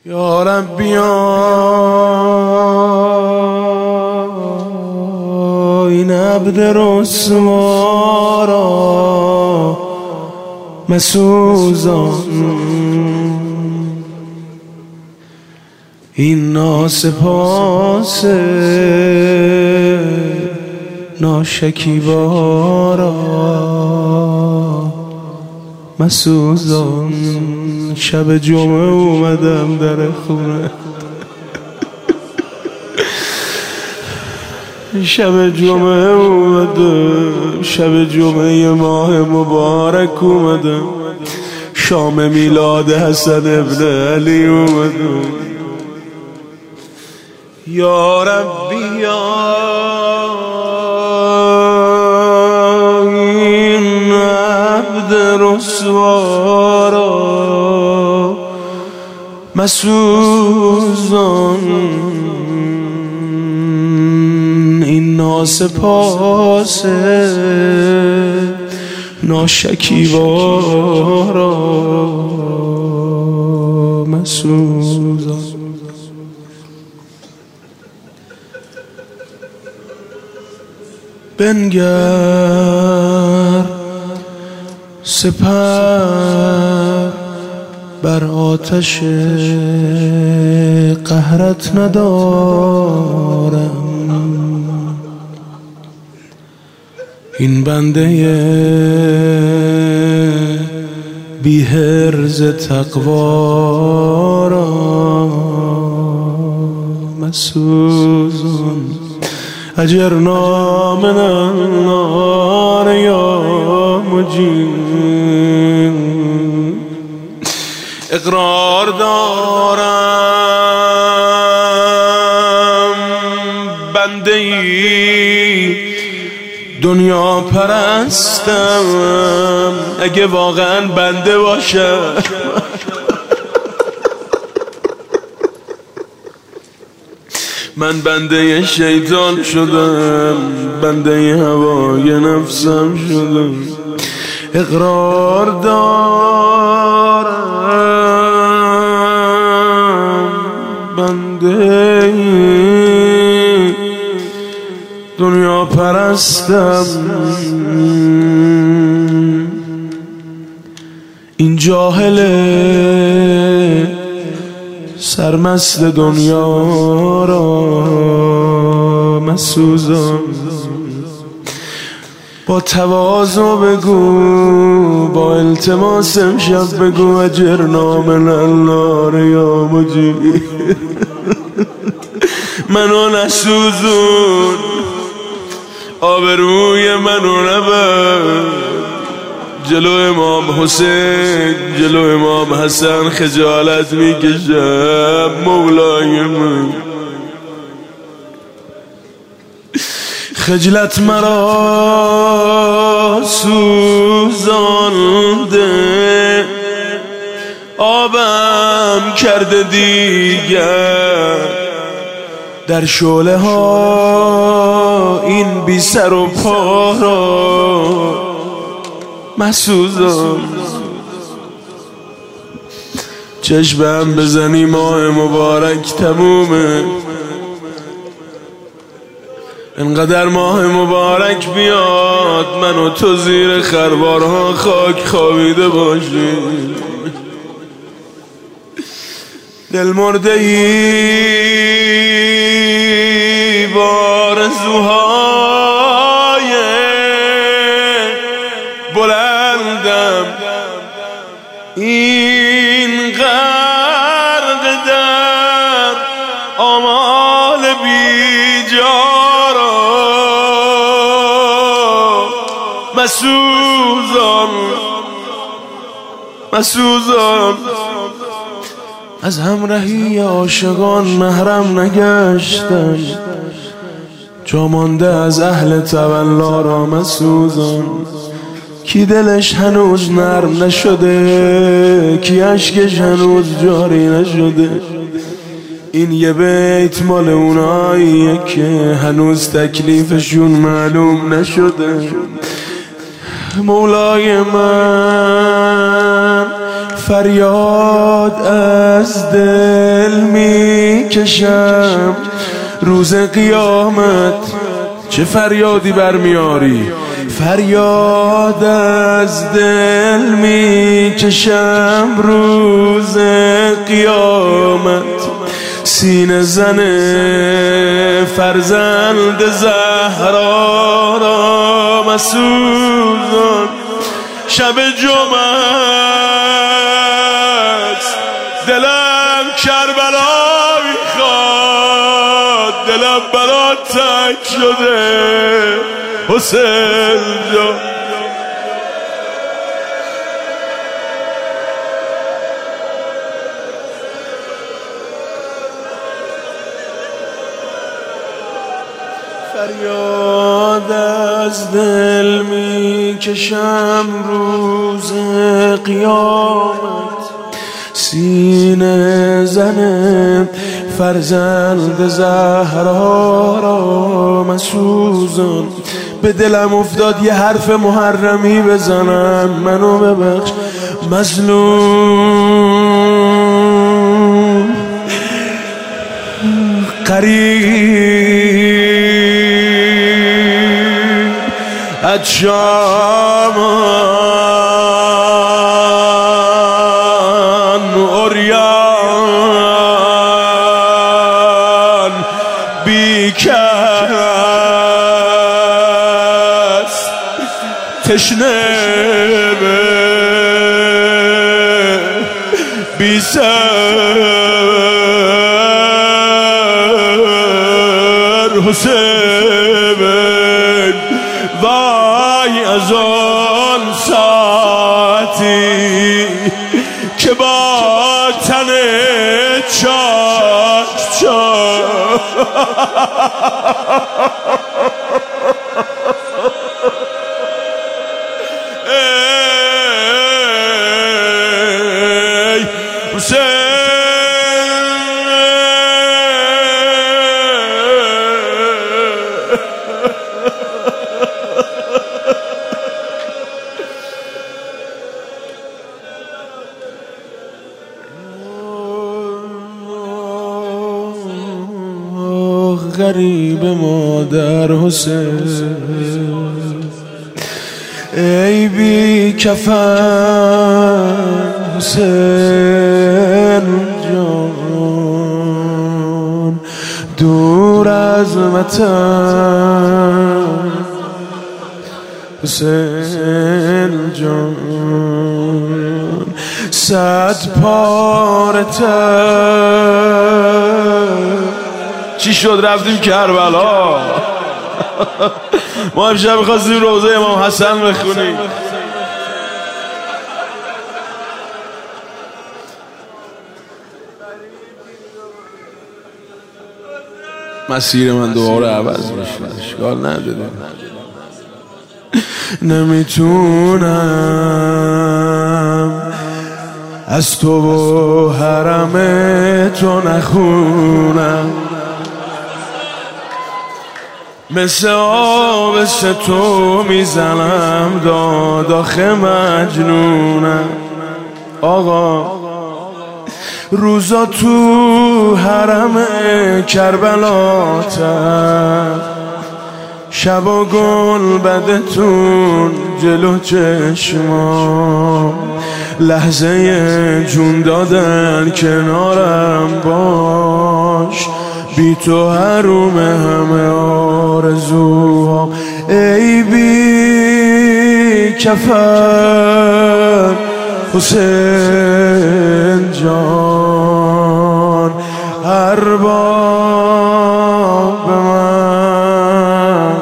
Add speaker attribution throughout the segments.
Speaker 1: یا ربی این عبد رسوا را مسوزان، این ناسپاس ناشکیبا را مسوزان. شب جمعه اومدم در خونه، شب جمعه اومدم، شب جمعه ماه مبارک اومدم، شام میلاد حسن ابن علی اومدم. یا ربی این عبد رسوا را مسوزان، این ناسپاس ناشکیبا را مسوزان. بنگر سپر بر آتش قهرت ندارم، این بنده بی حرز تقوا را مسوزان. اجرنا من النار یا مجیب، اقرار دارم بنده ای دنیا پرستم، اگه واقعا بنده باشم من بنده شیطان شدم، بنده هوای نفسم شدم. اقرار دارم بنده دنیا پرستم، این جاهل سرمست دنیا را مسوزان. با تواضع بگو، با التماس امشب بگو اجرنا من النار یا مجیب، منو نسوزون، آبروی منو نبر، جلو امام حسین جلو امام حسن خجالت میکشم مولای من. خجلت مرا سوزانده، آبم کرده دیگر در شعله ها این بی سر و پا را مسوزان. چشمم بزنی ماه مبارک تمومه، انقدر ماه مبارک بیاد من و تو زیر خروارها خاک خوابیده باشیم. دل مرده ای بارزوهای بلندم، این غرق در آمال بیجارا مسوزان، مسوزان. از همراهی عاشقان محرم نگشتم، جا مانده از اهل تولا را مسوزان. کی دلش هنوز نرم نشده، کی اشکش هنوز جاری نشده، این یه بیت مال اوناییه که هنوز تکلیفشون معلوم نشده. مولای من فریاد از دل میکشم روز قیامت. چه فریادی برمیاری؟ فریاد از دل میکشم روز قیامت. سینه زن فرزند زهرا را مسوزان. شب جمعه است دلم کربلا میخواد، دلم برات تنگ شده حسین جان. فریاد از دل میکشم روز قیامت. سینه زن فرزند زهرا را مسوزان. به دلم افتاد یه حرف محرمی بزنم، منو ببخش مظلوم. قریب از شامان عریان بی کس تشنه بی سر حسین. وای از آن ساعتی که با تن چاک چاک ای حسین غریب مادر حسین. ای بی کفن حسین جان، دور از وطن حسین جان. صد پاره چی شد رفتیم کربلا. ما امشب می‌خواستیم روضه امام حسن بخونیم. مسیر من دوباره عوض میشه، اشکال نداره. نمیتونم از تو و حرم تو نخونم، مثل آب تو میزنم داد آخه مجنونم. آقا روزا تو حرم کربلاتم، شبا گل بدتون جلو چشمام، لحظه جون دادن کنارم باش، بی تو حروم همه آرزوها. ای بی کفن حسین جان، ارباب من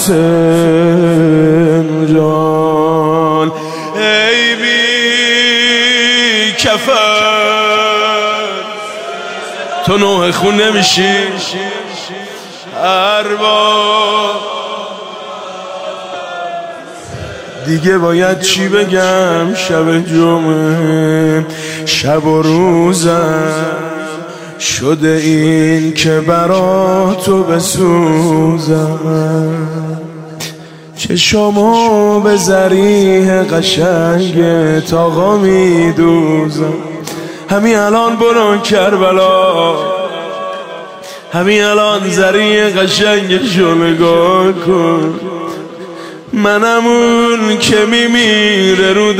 Speaker 1: حسین جان. ای بی کفن تو نوح خون نمیشی ارباب. دیگه باید چی بگم؟ شب جمعه شب و روزم شده این که برا تو بسوزم. چشامو به زریح قشنگت آقا میدوزم. همین الان برو کربلا، همین الان زریح قشنگشو نگاه کن. منم اون که میمیره رو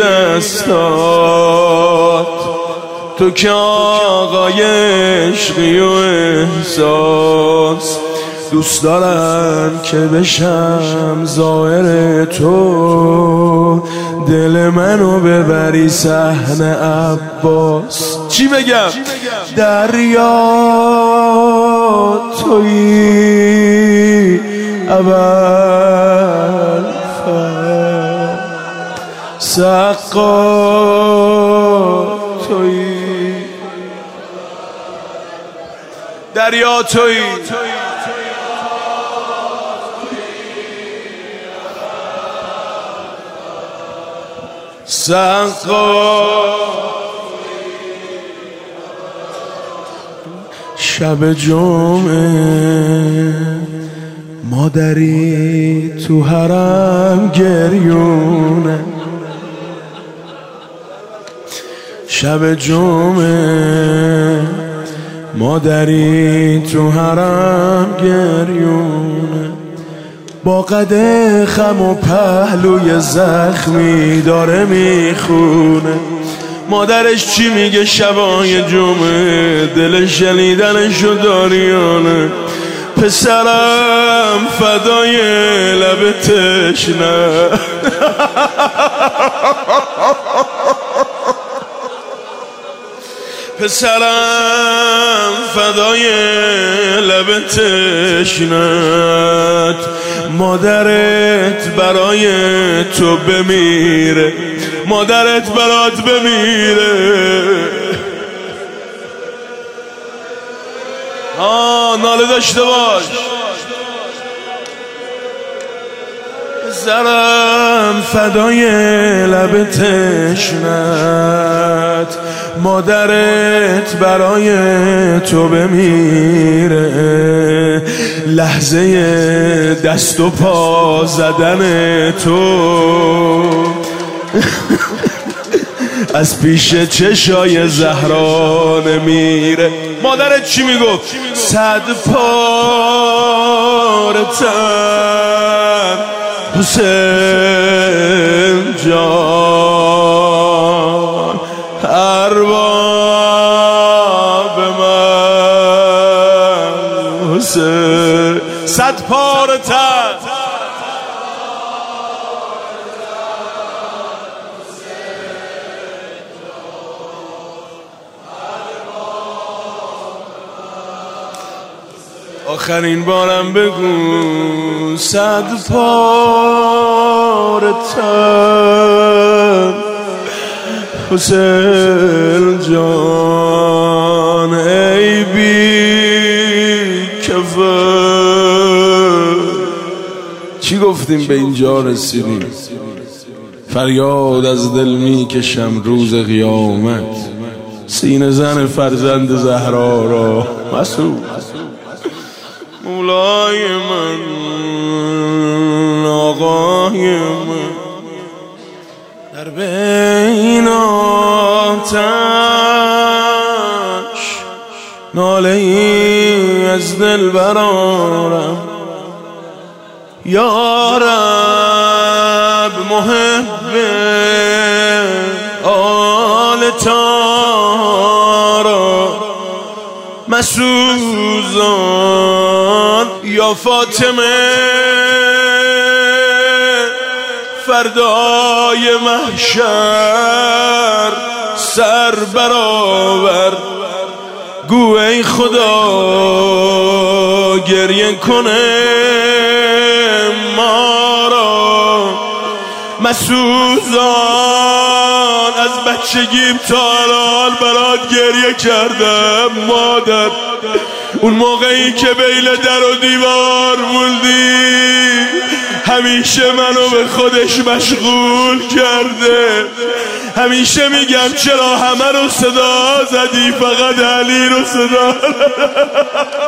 Speaker 1: دستات، تو که آقای عشقی و احساس. دوست دارم که بشم زائر تو، دل منو ببری صحن عباس. چی بگم؟ دریا تویی اول سقا تویی، دریا تویی سقا. شب جمعه مادری تو حرم گریونه، شب جمعه مادری تو حرم گریونه. با قد خم و پهلوی زخمی داره میخونه. مادرش چی میگه شبای جمعه؟ دلش شنیدنشو داریانه. پسرم فدای لب تشنه پسرم فدای لب تشنت، مادرت برای تو بمیره، مادرت برات بمیره. ناله داشته باش. پسرم فدای لب تشنت، مادرت برای تو بمیره. لحظه دست و پا زدن تو از پیش چشای زهرا نمیره. مادرت چی میگفت؟ 100 پاره تن حسین جان، ارباب من حسین. 100 پاره تن آخرین بارم بگو 100 پاره تن حسین جان، ای بی کفر. چی گفتیم به اینجا رسیدیم؟ فریاد از دل میکشم روز قیامت، سینه زن فرزند زهرا را مسعود. مولای من آقای من، در بین آتش ناله ای از دل برارم. یا رب محب آل تارا مسوزان. یا فاطمه فردای محشر سر برآور، گو ای خدا گریه کنه ما را مسوزان. از بچگیم تا الان برات گریه کردم مادر. اون موقعی که بین در و دیوار موندی همیشه منو به خودش مشغول کرده. همیشه میگم چرا همه رو صدا زدی فقط علی رو صدا